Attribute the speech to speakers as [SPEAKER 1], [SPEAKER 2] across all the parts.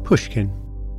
[SPEAKER 1] Pushkin.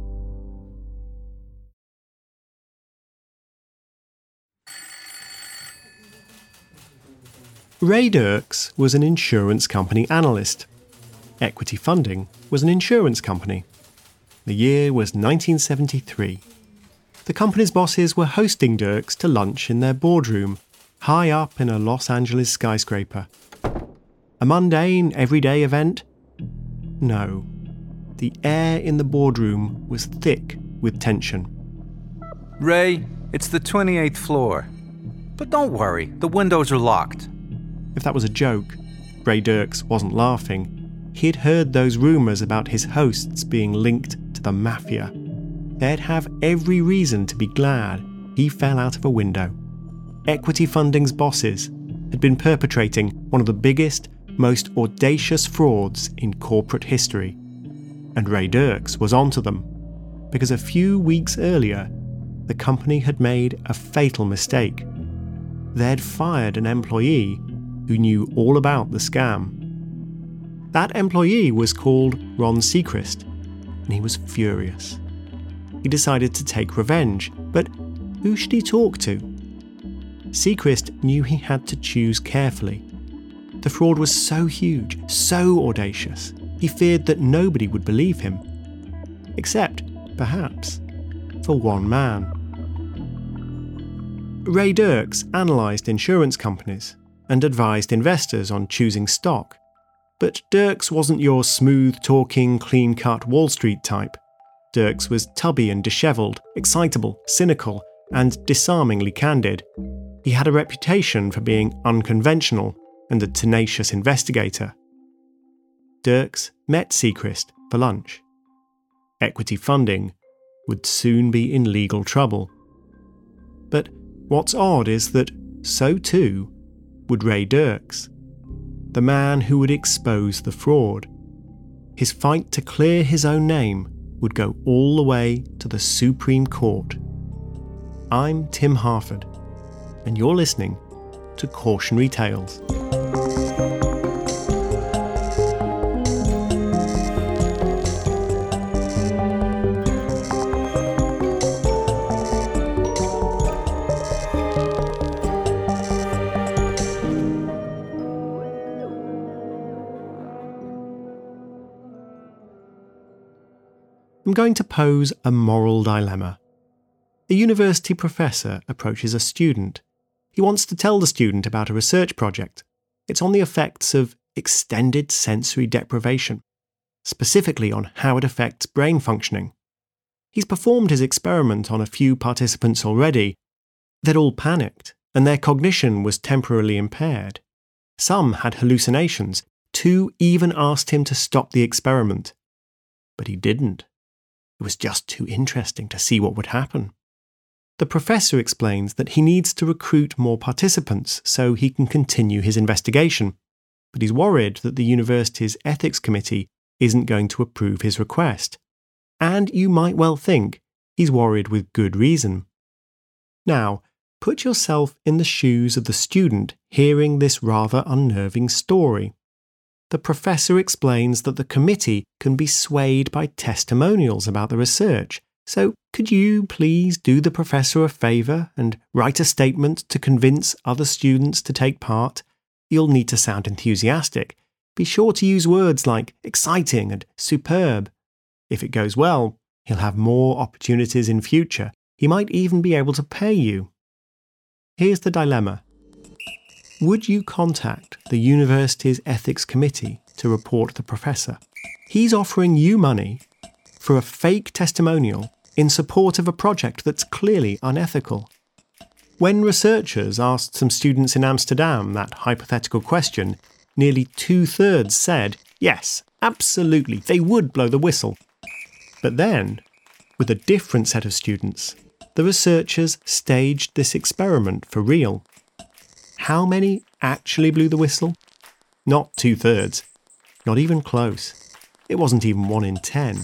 [SPEAKER 1] Ray Dirks was an insurance company analyst. Equity Funding was an insurance company. The year was 1973. The company's bosses were hosting Dirks to lunch in their boardroom, high up in a Los Angeles skyscraper. A mundane, everyday event? No. The air in the boardroom was thick with tension.
[SPEAKER 2] Ray, it's the 28th floor. But don't worry, the windows are locked.
[SPEAKER 1] If that was a joke, Ray Dirks wasn't laughing. He'd heard those rumours about his hosts being linked to the mafia. They'd have every reason to be glad he fell out of a window. Equity Funding's bosses had been perpetrating one of the biggest, most audacious frauds in corporate history. And Ray Dirks was onto them, because a few weeks earlier, the company had made a fatal mistake. They'd fired an employee who knew all about the scam. That employee was called Ron Seacrest, and he was furious. He decided to take revenge, but who should he talk to? Seacrest knew he had to choose carefully. The fraud was so huge, so audacious, he feared that nobody would believe him. Except, perhaps, for one man. Ray Dirks analysed insurance companies and advised investors on choosing stock. But Dirks wasn't your smooth-talking, clean-cut Wall Street type. Dirks was tubby and dishevelled, excitable, cynical, and disarmingly candid. He had a reputation for being unconventional and a tenacious investigator. Dirks met Seacrest for lunch. Equity Funding would soon be in legal trouble. But what's odd is that so too would Ray Dirks, the man who would expose the fraud. His fight to clear his own name would go all the way to the Supreme Court. I'm Tim Harford, and you're listening to Cautionary Tales. I'm going to pose a moral dilemma. A university professor approaches a student. He wants to tell the student about a research project. It's on the effects of extended sensory deprivation, specifically on how it affects brain functioning. He's performed his experiment on a few participants already. They'd all panicked, and their cognition was temporarily impaired. Some had hallucinations. 2 even asked him to stop the experiment. But he didn't. It was just too interesting to see what would happen. The professor explains that he needs to recruit more participants so he can continue his investigation, but he's worried that the university's ethics committee isn't going to approve his request. And you might well think he's worried with good reason. Now, put yourself in the shoes of the student hearing this rather unnerving story. The professor explains that the committee can be swayed by testimonials about the research, so could you please do the professor a favour and write a statement to convince other students to take part? You'll need to sound enthusiastic. Be sure to use words like exciting and superb. If it goes well, he'll have more opportunities in future. He might even be able to pay you. Here's the dilemma. Would you contact the university's ethics committee to report the professor? He's offering you money for a fake testimonial in support of a project that's clearly unethical. When researchers asked some students in Amsterdam that hypothetical question, nearly 2/3 said, yes, absolutely, they would blow the whistle. But then, with a different set of students, the researchers staged this experiment for real. How many actually blew the whistle? Not 2/3. Not even close. It wasn't even 1 in 10.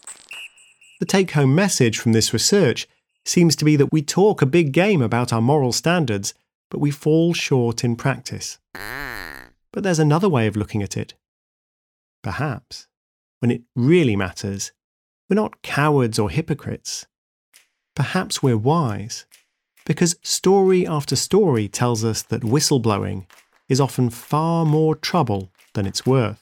[SPEAKER 1] The take-home message from this research seems to be that we talk a big game about our moral standards, but we fall short in practice. But there's another way of looking at it. Perhaps, when it really matters, We're not cowards or hypocrites. Perhaps we're wise, because story after story tells us that whistleblowing is often far more trouble than it's worth.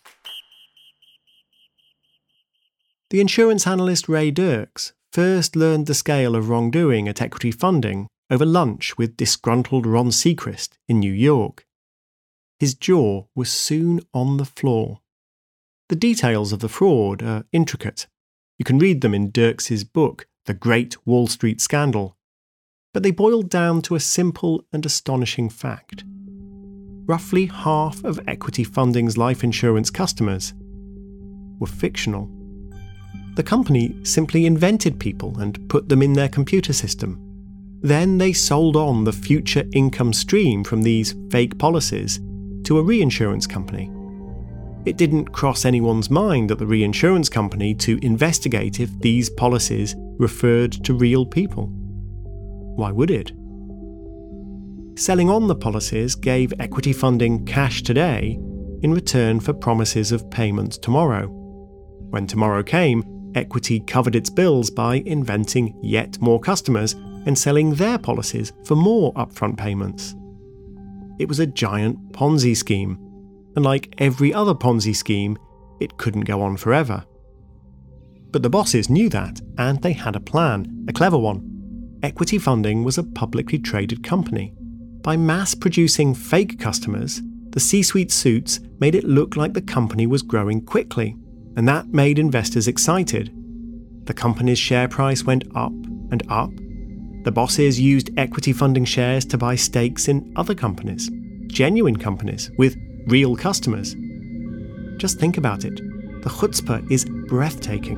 [SPEAKER 1] The insurance analyst Ray Dirks first learned the scale of wrongdoing at Equity Funding over lunch with disgruntled Ron Seacrest in New York. His jaw was soon on the floor. The details of the fraud are intricate. You can read them in Dirks's book, The Great Wall Street Scandal. But they boiled down to a simple and astonishing fact. Roughly half of Equity Funding's life insurance customers were fictional. The company simply invented people and put them in their computer system. Then they sold on the future income stream from these fake policies to a reinsurance company. It didn't cross anyone's mind at the reinsurance company to investigate if these policies referred to real people. Why would it? Selling on the policies gave Equity Funding cash today in return for promises of payment tomorrow. When tomorrow came, Equity covered its bills by inventing yet more customers and selling their policies for more upfront payments. It was a giant Ponzi scheme, and like every other Ponzi scheme, it couldn't go on forever. But the bosses knew that, and they had a plan, a clever one. Equity Funding was a publicly traded company. By mass-producing fake customers, the C-suite suits made it look like the company was growing quickly, and that made investors excited. The company's share price went up and up. The bosses used Equity Funding shares to buy stakes in other companies, genuine companies with real customers. Just think about it. The chutzpah is breathtaking.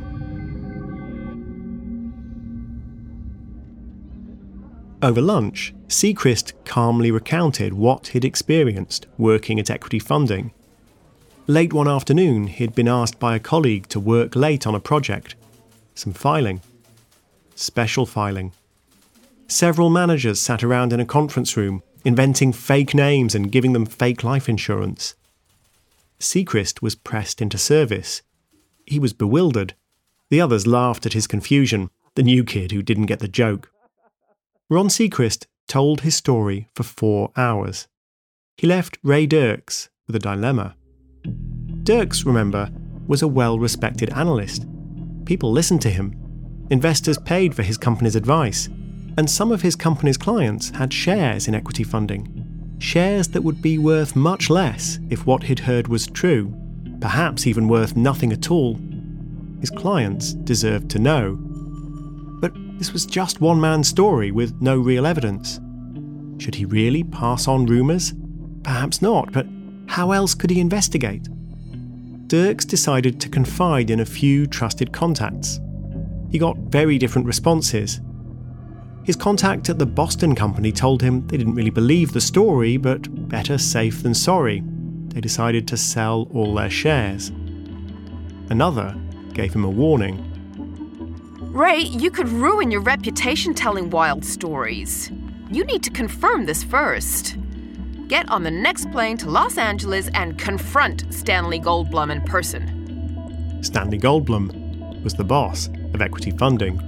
[SPEAKER 1] Over lunch, Seacrest calmly recounted what he'd experienced working at Equity Funding. Late one afternoon, he'd been asked by a colleague to work late on a project. Some filing. Special filing. Several managers sat around in a conference room, inventing fake names and giving them fake life insurance. Seacrest was pressed into service. He was bewildered. The others laughed at his confusion, the new kid who didn't get the joke. Ron Seacrest told his story for 4 hours. He left Ray Dirks with a dilemma. Dirks, remember, was a well-respected analyst. People listened to him. Investors paid for his company's advice. And some of his company's clients had shares in Equity Funding. Shares that would be worth much less if what he'd heard was true, perhaps even worth nothing at all. His clients deserved to know. But this was just one man's story with no real evidence. Should he really pass on rumours? Perhaps not, but how else could he investigate? Dirks decided to confide in a few trusted contacts. He got very different responses. His contact at the Boston company told him they didn't really believe the story, but better safe than sorry. They decided to sell all their shares. Another gave him a warning.
[SPEAKER 3] Ray, you could ruin your reputation telling wild stories. You need to confirm this first. Get on the next plane to Los Angeles and confront Stanley Goldblum in person.
[SPEAKER 1] Stanley Goldblum was the boss of Equity Funding.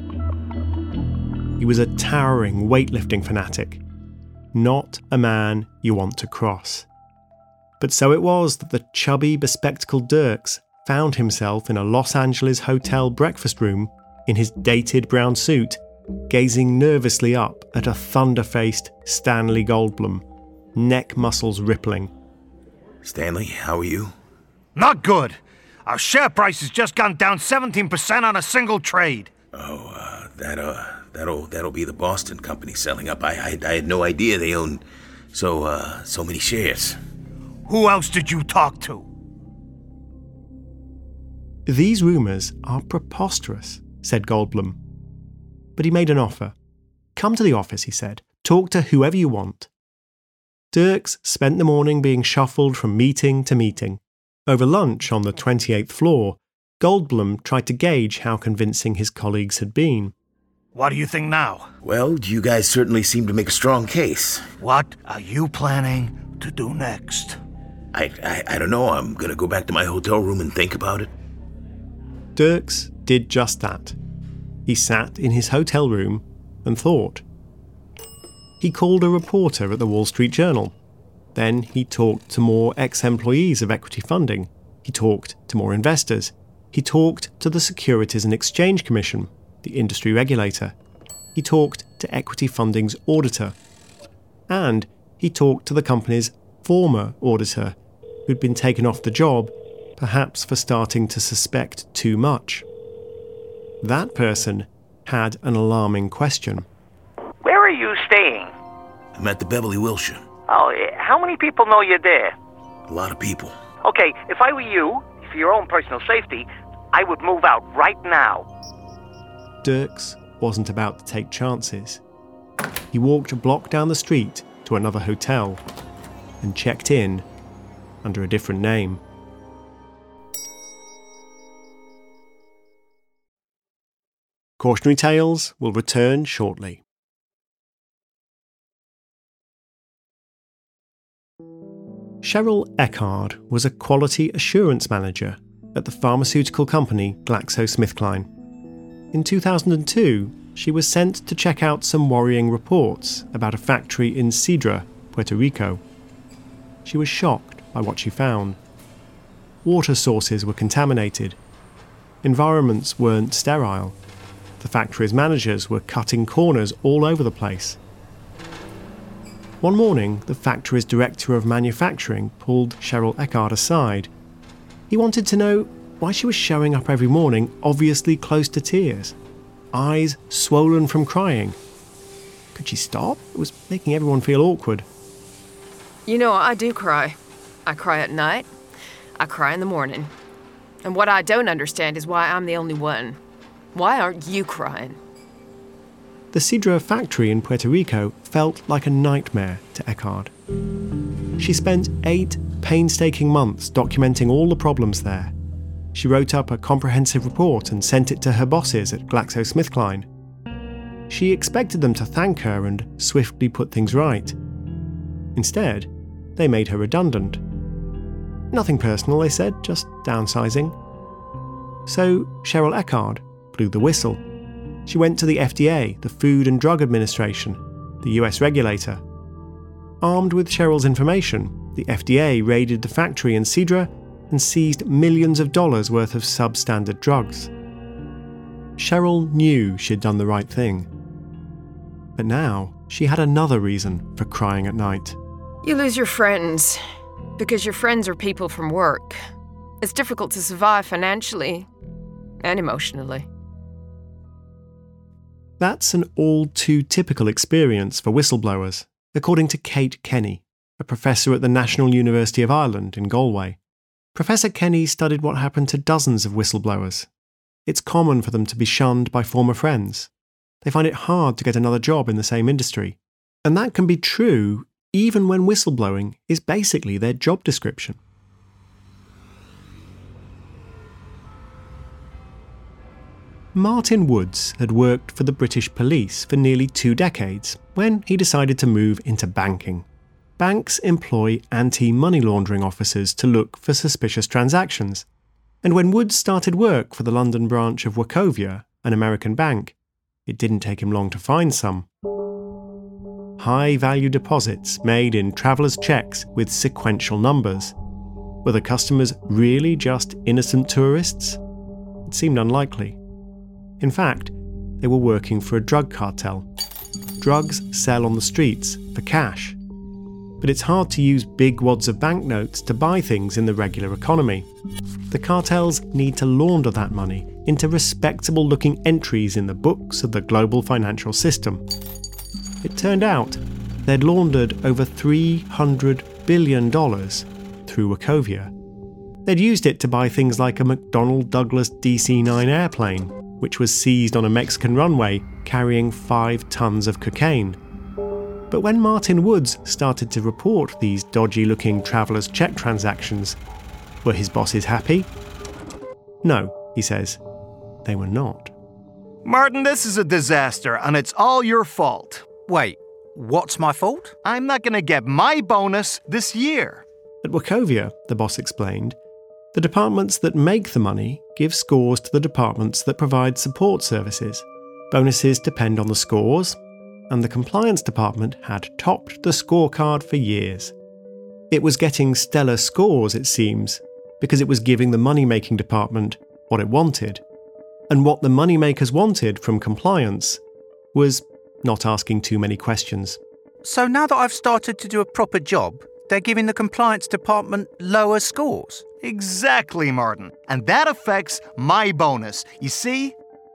[SPEAKER 1] He was a towering weightlifting fanatic, not a man you want to cross. But so it was that the chubby, bespectacled Dirks found himself in a Los Angeles hotel breakfast room in his dated brown suit, gazing nervously up at a thunder-faced Stanley Goldblum, neck muscles rippling.
[SPEAKER 4] Stanley, how are you?
[SPEAKER 5] Not good. Our share price has just gone down 17% on a single trade.
[SPEAKER 4] Oh, that'll be the Boston company selling up. I had no idea they owned so many shares.
[SPEAKER 5] Who else did you talk to?
[SPEAKER 1] These rumours are preposterous, said Goldblum. But he made an offer. Come to the office, he said. Talk to whoever you want. Dirks spent the morning being shuffled from meeting to meeting. Over lunch on the 28th floor, Goldblum tried to gauge how convincing his colleagues had been.
[SPEAKER 5] What do you think now?
[SPEAKER 4] Well, you guys certainly seem to make a strong case.
[SPEAKER 5] What are you planning to do next?
[SPEAKER 4] I don't know. I'm gonna go back to my hotel room and think about it.
[SPEAKER 1] Dirks did just that. He sat in his hotel room and thought. He called a reporter at the Wall Street Journal. Then he talked to more ex-employees of equity funding. He talked to more investors. He talked to the Securities and Exchange Commission, the industry regulator. He talked to equity funding's auditor. And he talked to the company's former auditor, who'd been taken off the job, perhaps for starting to suspect too much. That person had an alarming question.
[SPEAKER 6] Where are you staying?
[SPEAKER 4] I'm at the Beverly Wilshire.
[SPEAKER 6] Oh, how many people know you're there?
[SPEAKER 4] A lot of people.
[SPEAKER 6] Okay, if I were you, for your own personal safety, I would move out right now.
[SPEAKER 1] Dirks wasn't about to take chances. He walked a block down the street to another hotel and checked in under a different name. Cautionary Tales will return shortly. Cheryl Eckard was a quality assurance manager at the pharmaceutical company GlaxoSmithKline. In 2002, she was sent to check out some worrying reports about a factory in Cidra, Puerto Rico. She was shocked by what she found. Water sources were contaminated. Environments weren't sterile. The factory's managers were cutting corners all over the place. One morning, the factory's director of manufacturing pulled Cheryl Eckard aside. He wanted to know why she was showing up every morning, obviously close to tears, eyes swollen from crying. Could she stop? It was making everyone feel awkward.
[SPEAKER 3] You know, I do cry. I cry at night. I cry in the morning. And what I don't understand is why I'm the only one. Why aren't you crying?
[SPEAKER 1] The Cidra factory in Puerto Rico felt like a nightmare to Eckard. She spent 8 painstaking months documenting all the problems there. She wrote up a comprehensive report and sent it to her bosses at GlaxoSmithKline. She expected them to thank her and swiftly put things right. Instead, they made her redundant. Nothing personal, they said, just downsizing. So Cheryl Eckard blew the whistle. She went to the FDA, the Food and Drug Administration, the US regulator. Armed with Cheryl's information, the FDA raided the factory in Cidra and seized millions of dollars worth of substandard drugs. Cheryl knew she'd done the right thing. But now she had another reason for crying at night.
[SPEAKER 3] You lose your friends, because your friends are people from work. It's difficult to survive financially and emotionally.
[SPEAKER 1] That's an all-too-typical experience for whistleblowers, according to Kate Kenny, a professor at the National University of Ireland in Galway. Professor Kenny studied what happened to dozens of whistleblowers. It's common for them to be shunned by former friends. They find it hard to get another job in the same industry. And that can be true even when whistleblowing is basically their job description. Martin Woods had worked for the British police for nearly 2 decades when he decided to move into banking. Banks employ anti-money laundering officers to look for suspicious transactions. And when Woods started work for the London branch of Wachovia, an American bank, it didn't take him long to find some. High-value deposits made in travellers' cheques with sequential numbers. Were the customers really just innocent tourists? It seemed unlikely. In fact, they were working for a drug cartel. Drugs sell on the streets for cash. But it's hard to use big wads of banknotes to buy things in the regular economy. The cartels need to launder that money into respectable-looking entries in the books of the global financial system. It turned out they'd laundered over $300 billion through Wachovia. They'd used it to buy things like a McDonnell Douglas DC-9 airplane, which was seized on a Mexican runway carrying 5 tons of cocaine. But when Martin Woods started to report these dodgy-looking travellers' cheque transactions, were his bosses happy? No, he says. They were not.
[SPEAKER 5] Martin, this is a disaster, and it's all your fault.
[SPEAKER 2] Wait, what's my fault?
[SPEAKER 5] I'm not going to get my bonus this year.
[SPEAKER 1] At Wachovia, the boss explained, The departments that make the money give scores to the departments that provide support services. Bonuses depend on the scores, and the compliance department had topped the scorecard for years. It was getting stellar scores, it seems, because it was giving the money-making department what it wanted. And what the moneymakers wanted from compliance was not asking too many questions.
[SPEAKER 7] So now that I've started to do a proper job, they're giving the compliance department lower scores?
[SPEAKER 5] Exactly, Martin. And that affects my bonus. You see?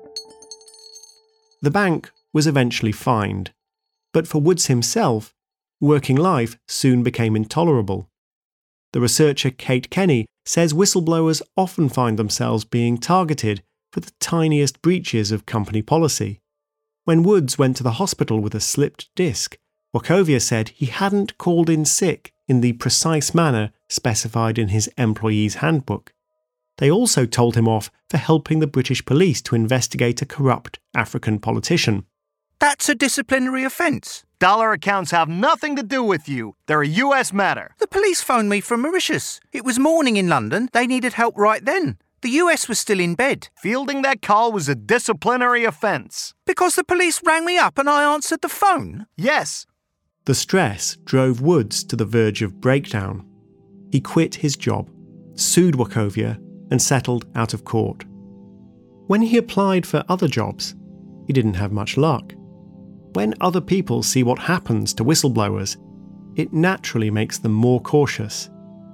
[SPEAKER 1] The bank was eventually fined, but for Woods himself, working life soon became intolerable. The researcher Kate Kenny says whistleblowers often find themselves being targeted for the tiniest breaches of company policy. When Woods went to the hospital with a slipped disc, Wachovia said he hadn't called in sick in the precise manner specified in his employee's handbook. They also told him off for helping the British police to investigate a corrupt African politician.
[SPEAKER 7] That's a disciplinary offence.
[SPEAKER 5] Dollar accounts have nothing to do with you. They're a US matter.
[SPEAKER 7] The police phoned me from Mauritius. It was morning in London. They needed help right then. The US was still in bed.
[SPEAKER 5] Fielding that call was a disciplinary offence.
[SPEAKER 7] Because the police rang me up and I answered the phone?
[SPEAKER 5] Yes.
[SPEAKER 1] The stress drove Woods to the verge of breakdown. He quit his job, sued Wachovia, and settled out of court. When he applied for other jobs, he didn't have much luck. When other people see what happens to whistleblowers, it naturally makes them more cautious.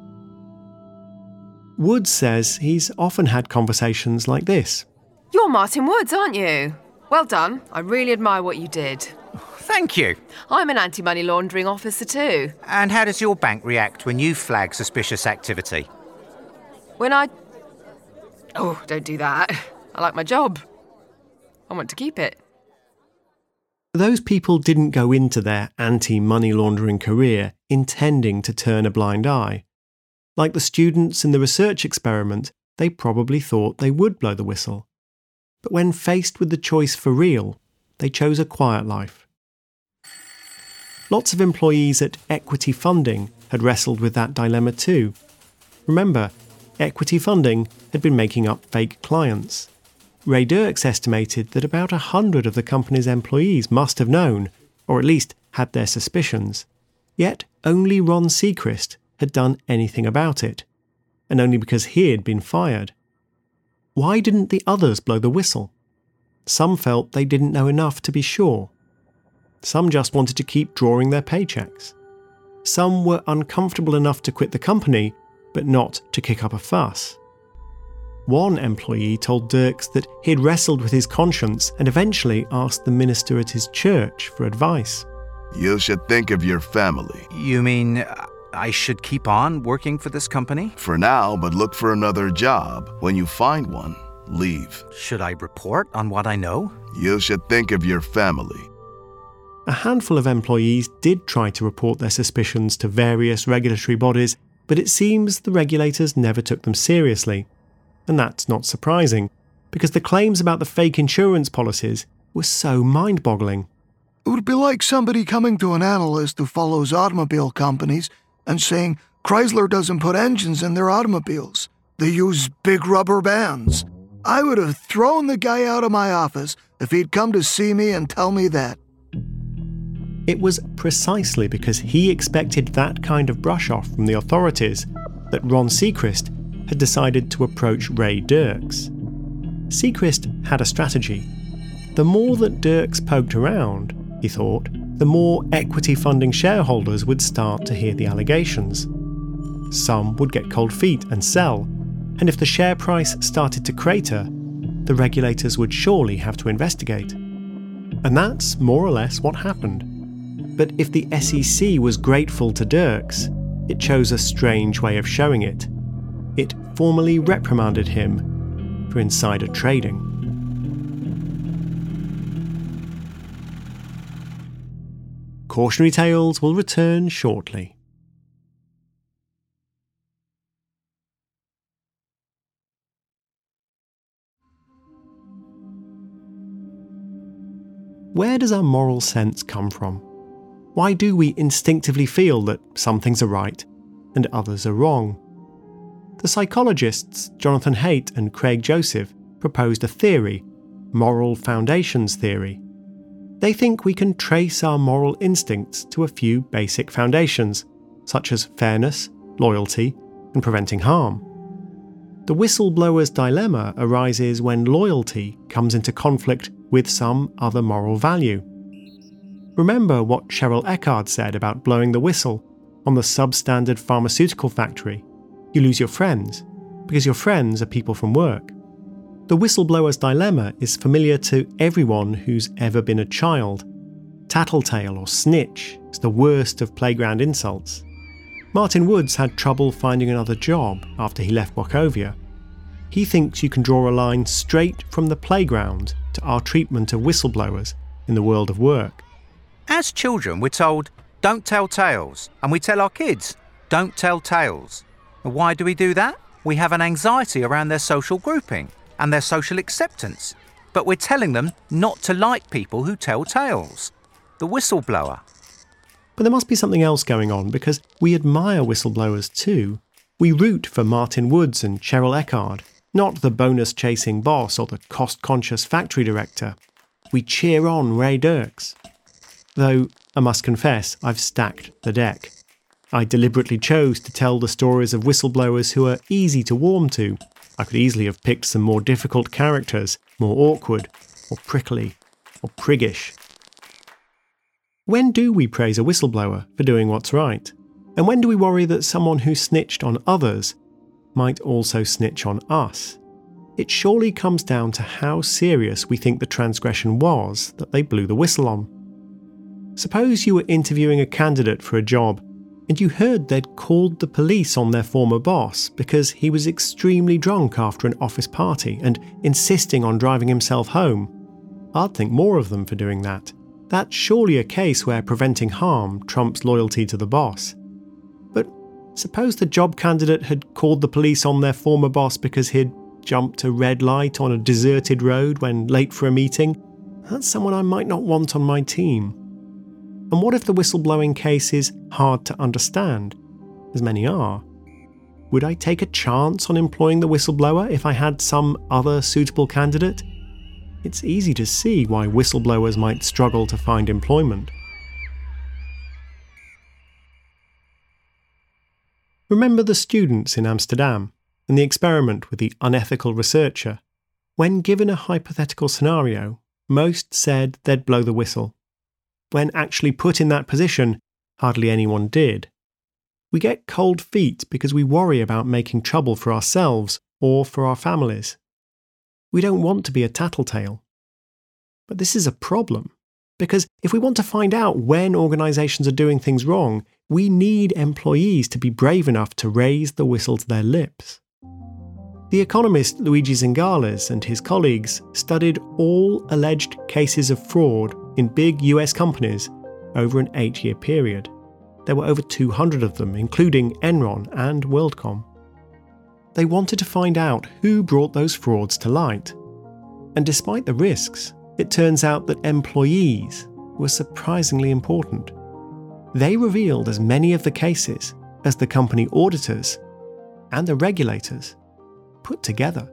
[SPEAKER 1] Woods says he's often had conversations like this.
[SPEAKER 3] You're Martin Woods, aren't you? Well done. I really admire what you did.
[SPEAKER 7] Thank you.
[SPEAKER 3] I'm an anti-money laundering officer too.
[SPEAKER 7] And how does your bank react when you flag suspicious activity?
[SPEAKER 3] When Oh, don't do that. I like my job. I want to keep it.
[SPEAKER 1] Those people didn't go into their anti-money laundering career intending to turn a blind eye. Like the students in the research experiment, they probably thought they would blow the whistle. But when faced with the choice for real, they chose a quiet life. Lots of employees at Equity Funding had wrestled with that dilemma too. Remember, Equity Funding had been making up fake clients. Ray Dirks estimated that about 100 of the company's employees must have known, or at least had their suspicions. Yet only Ron Seacrest had done anything about it, and only because he had been fired. Why didn't the others blow the whistle? Some felt they didn't know enough to be sure. Some just wanted to keep drawing their paychecks. Some were uncomfortable enough to quit the company, but not to kick up a fuss. One employee told Dirks that he had wrestled with his conscience and eventually asked the minister at his church for advice.
[SPEAKER 8] You should think of your family.
[SPEAKER 7] You mean I should keep on working for this company?
[SPEAKER 8] For now, but look for another job. When you find one, leave.
[SPEAKER 7] Should I report on what I know?
[SPEAKER 8] You should think of your family.
[SPEAKER 1] A handful of employees did try to report their suspicions to various regulatory bodies, but it seems the regulators never took them seriously. And that's not surprising, because the claims about the fake insurance policies were so mind-boggling.
[SPEAKER 9] It would be like somebody coming to an analyst who follows automobile companies and saying Chrysler doesn't put engines in their automobiles. They use big rubber bands. I would have thrown the guy out of my office if he'd come to see me and tell me that.
[SPEAKER 1] It was precisely because he expected that kind of brush-off from the authorities that Ron Seacrest had decided to approach Ray Dirks. Seacrest had a strategy. The more that Dirks poked around, he thought, the more Equity Funding shareholders would start to hear the allegations. Some would get cold feet and sell, and if the share price started to crater, the regulators would surely have to investigate. And that's more or less what happened. But if the SEC was grateful to Dirks, it chose a strange way of showing it. It formally reprimanded him for insider trading. Cautionary Tales will return shortly. Where does our moral sense come from? Why do we instinctively feel that some things are right and others are wrong? The psychologists Jonathan Haidt and Craig Joseph proposed a theory, moral foundations theory. They think we can trace our moral instincts to a few basic foundations, such as fairness, loyalty, and preventing harm. The whistleblower's dilemma arises when loyalty comes into conflict with some other moral value. Remember what Cheryl Eckard said about blowing the whistle on the substandard pharmaceutical factory. You lose your friends, because your friends are people from work. The whistleblower's dilemma is familiar to everyone who's ever been a child. Tattletale or snitch is the worst of playground insults. Martin Woods had trouble finding another job after he left Wachovia. He thinks you can draw a line straight from the playground to our treatment of whistleblowers in the world of work.
[SPEAKER 7] As children, we're told, don't tell tales, and we tell our kids, don't tell tales. Why do we do that? We have an anxiety around their social grouping and their social acceptance, but we're telling them not to like people who tell tales. The whistleblower.
[SPEAKER 1] But there must be something else going on, because we admire whistleblowers too. We root for Martin Woods and Cheryl Eckard, not the bonus-chasing boss or the cost-conscious factory director. We cheer on Ray Dirks. Though, I must confess, I've stacked the deck. I deliberately chose to tell the stories of whistleblowers who are easy to warm to. I could easily have picked some more difficult characters, more awkward, or prickly, or priggish. When do we praise a whistleblower for doing what's right? And when do we worry that someone who snitched on others might also snitch on us? It surely comes down to how serious we think the transgression was that they blew the whistle on. Suppose you were interviewing a candidate for a job and you heard they'd called the police on their former boss because he was extremely drunk after an office party and insisting on driving himself home. I'd think more of them for doing that. That's surely a case where preventing harm trumps loyalty to the boss. But suppose the job candidate had called the police on their former boss because he'd jumped a red light on a deserted road when late for a meeting. That's someone I might not want on my team. And what if the whistleblowing case is hard to understand, as many are? Would I take a chance on employing the whistleblower if I had some other suitable candidate? It's easy to see why whistleblowers might struggle to find employment. Remember the students in Amsterdam and the experiment with the unethical researcher? When given a hypothetical scenario, most said they'd blow the whistle. When actually put in that position, hardly anyone did. We get cold feet because we worry about making trouble for ourselves or for our families. We don't want to be a tattletale. But this is a problem, because if we want to find out when organisations are doing things wrong, we need employees to be brave enough to raise the whistle to their lips. The economist Luigi Zingales and his colleagues studied all alleged cases of fraud in big US companies over an 8-year period. There were over 200 of them, including Enron and WorldCom. They wanted to find out who brought those frauds to light. And despite the risks, it turns out that employees were surprisingly important. They revealed as many of the cases as the company auditors and the regulators put together.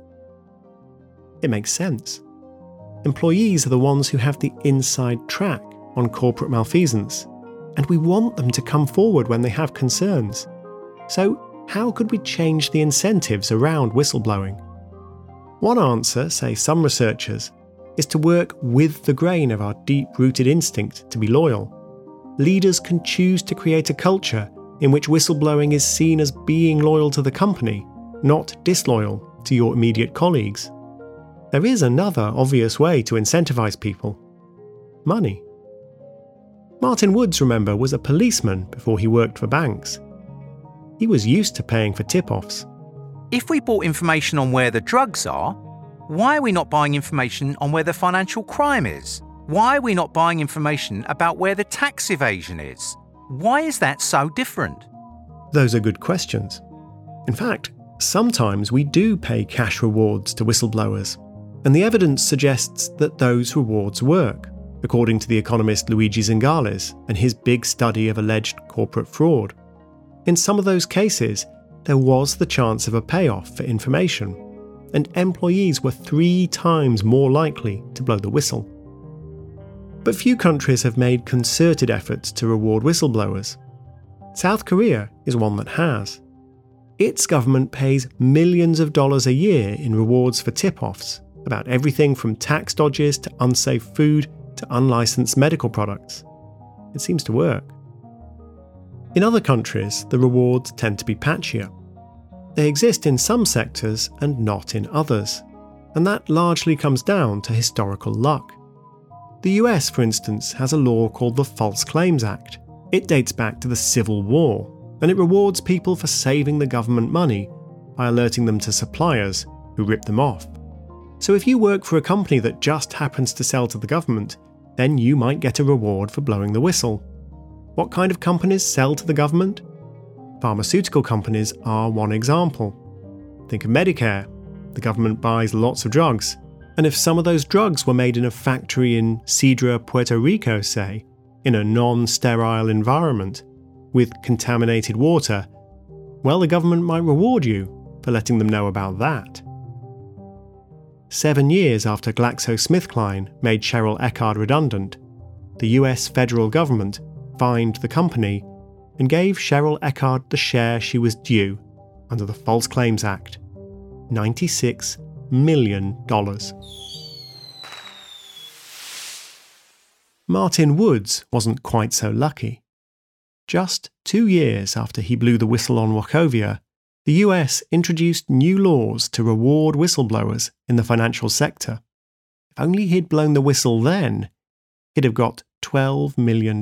[SPEAKER 1] It makes sense. Employees are the ones who have the inside track on corporate malfeasance, and we want them to come forward when they have concerns. So, how could we change the incentives around whistleblowing? One answer, say some researchers, is to work with the grain of our deep-rooted instinct to be loyal. Leaders can choose to create a culture in which whistleblowing is seen as being loyal to the company, not disloyal to your immediate colleagues. There is another obvious way to incentivize people: money. Martin Woods, remember, was a policeman before he worked for banks. He was used to paying for tip-offs.
[SPEAKER 7] If we bought information on where the drugs are, why are we not buying information on where the financial crime is? Why are we not buying information about where the tax evasion is? Why is that so different?
[SPEAKER 1] Those are good questions. In fact, sometimes we do pay cash rewards to whistleblowers, and the evidence suggests that those rewards work, according to the economist Luigi Zingales and his big study of alleged corporate fraud. In some of those cases, there was the chance of a payoff for information, and employees were 3 times more likely to blow the whistle. But few countries have made concerted efforts to reward whistleblowers. South Korea is one that has. Its government pays millions of dollars a year in rewards for tip-offs about everything from tax dodges to unsafe food to unlicensed medical products. It seems to work. In other countries, the rewards tend to be patchier. They exist in some sectors and not in others, and that largely comes down to historical luck. The US, for instance, has a law called the False Claims Act. It dates back to the Civil War, and it rewards people for saving the government money by alerting them to suppliers who rip them off. So if you work for a company that just happens to sell to the government, then you might get a reward for blowing the whistle. What kind of companies sell to the government? Pharmaceutical companies are one example. Think of Medicare. The government buys lots of drugs, and if some of those drugs were made in a factory in Sidra, Puerto Rico, say, in a non-sterile environment, with contaminated water, well, the government might reward you for letting them know about that. 7 years after GlaxoSmithKline made Cheryl Eckard redundant, the US federal government fined the company and gave Cheryl Eckard the share she was due under the False Claims Act, $96 million. Martin Woods wasn't quite so lucky. Just 2 years after he blew the whistle on Wachovia, the US introduced new laws to reward whistleblowers in the financial sector. If only he'd blown the whistle then, he'd have got $12 million.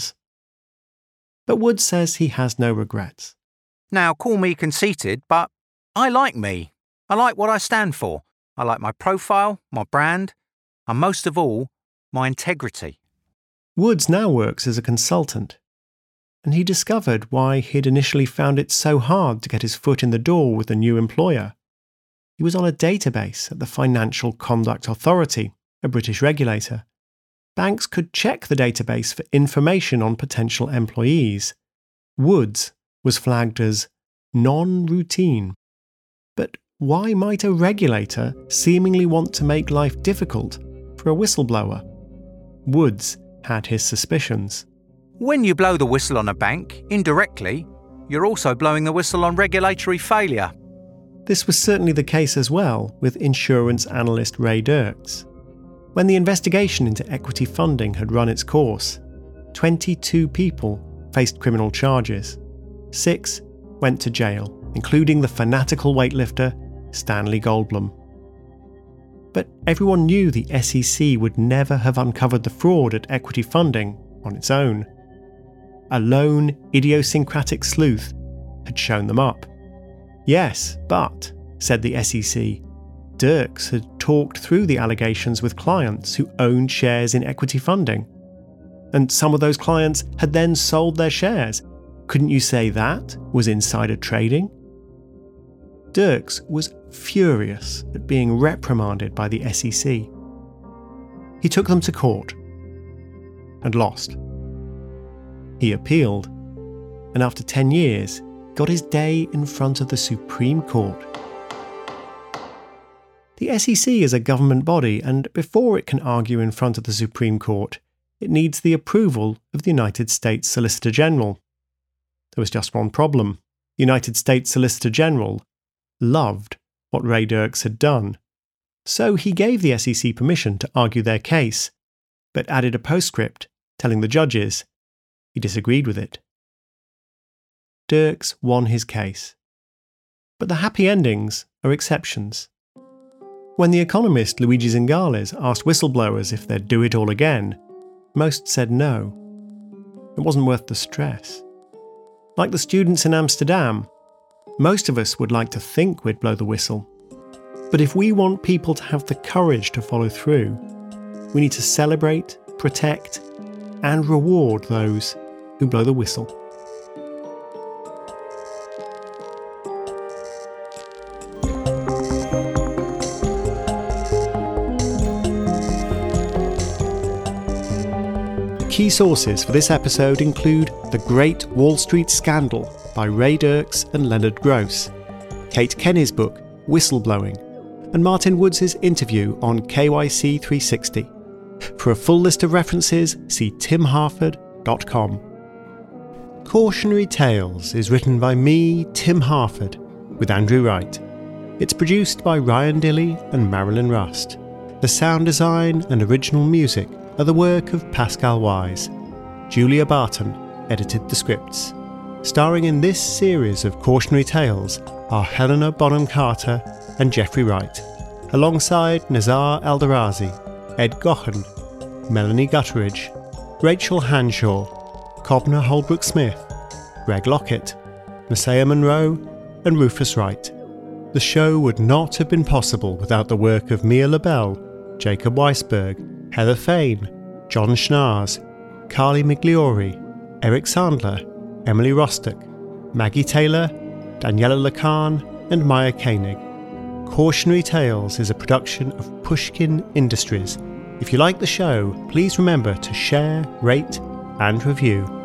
[SPEAKER 1] But Woods says he has no regrets.
[SPEAKER 7] Now, call me conceited, but I like me. I like what I stand for. I like my profile, my brand, and most of all, my integrity.
[SPEAKER 1] Woods now works as a consultant, and he discovered why he'd initially found it so hard to get his foot in the door with a new employer. He was on a database at the Financial Conduct Authority, a British regulator. Banks could check the database for information on potential employees. Woods was flagged as non-routine. But why might a regulator seemingly want to make life difficult for a whistleblower? Woods had his suspicions.
[SPEAKER 7] When you blow the whistle on a bank, indirectly, you're also blowing the whistle on regulatory failure.
[SPEAKER 1] This was certainly the case as well with insurance analyst Ray Dirks. When the investigation into equity funding had run its course, 22 people faced criminal charges. 6 went to jail, including the fanatical weightlifter Stanley Goldblum. But everyone knew the SEC would never have uncovered the fraud at equity funding on its own. A lone, idiosyncratic sleuth had shown them up. Yes, but, said the SEC, Dirks had talked through the allegations with clients who owned shares in equity funding. And some of those clients had then sold their shares. Couldn't you say that was insider trading? Dirks was furious at being reprimanded by the SEC. He took them to court and lost. He appealed, and after 10 years, got his day in front of the Supreme Court. The SEC is a government body, and before it can argue in front of the Supreme Court, it needs the approval of the United States Solicitor General. There was just one problem. The United States Solicitor General loved what Ray Dirks had done. So he gave the SEC permission to argue their case, but added a postscript telling the judges he disagreed with it. Dirks won his case. But the happy endings are exceptions. When the economist Luigi Zingales asked whistleblowers if they'd do it all again, most said no. It wasn't worth the stress. Like the students in Amsterdam, most of us would like to think we'd blow the whistle. But if we want people to have the courage to follow through, we need to celebrate, protect, and reward those who blow the whistle. Key sources for this episode include The Great Wall Street Scandal by Ray Dirks and Leonard Gross, Kate Kenny's book, Whistleblowing, and Martin Woods' interview on KYC 360. For a full list of references, see timharford.com. Cautionary Tales is written by me, Tim Harford, with Andrew Wright. It's produced by Ryan Dilley and Marilyn Rust. The sound design and original music are the work of Pascal Wise. Julia Barton edited the scripts. Starring in this series of Cautionary Tales are Helena Bonham Carter and Jeffrey Wright, alongside Nazar Eldarazi, Ed Gochen, Melanie Gutteridge, Rachel Hanshaw, Cobner Holbrook Smith, Greg Lockett, Messiah Monroe, and Rufus Wright. The show would not have been possible without the work of Mia LaBelle, Jacob Weisberg, Heather Fain, John Schnars, Carly Migliori, Eric Sandler, Emily Rostock, Maggie Taylor, Daniela Lacan, and Maya Koenig. Cautionary Tales is a production of Pushkin Industries. If you like the show, please remember to share, rate, and review.